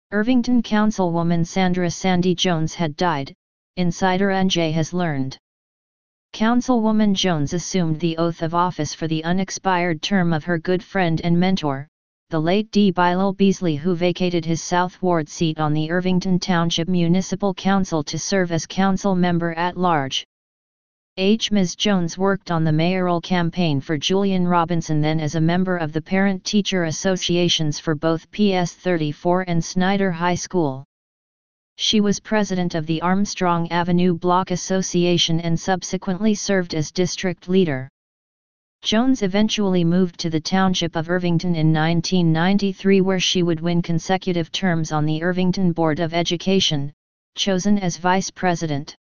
Irvington Councilwoman Sandra Sandy Jones had died, Insider NJ has learned. Councilwoman Jones assumed the oath of office for the unexpired term of her good friend and mentor, the late D. Bilal Beasley, who vacated his South Ward seat on the Irvington Township Municipal Council to serve as council member at large. Ms. Jones worked on the mayoral campaign for Julian Robinson, then as a member of the parent-teacher associations for both PS 34 and Snyder High School. She was president of the Armstrong Avenue Block Association and subsequently served as district leader. Jones eventually moved to the township of Irvington in 1993, where she would win consecutive terms on the Irvington Board of Education, chosen as vice president.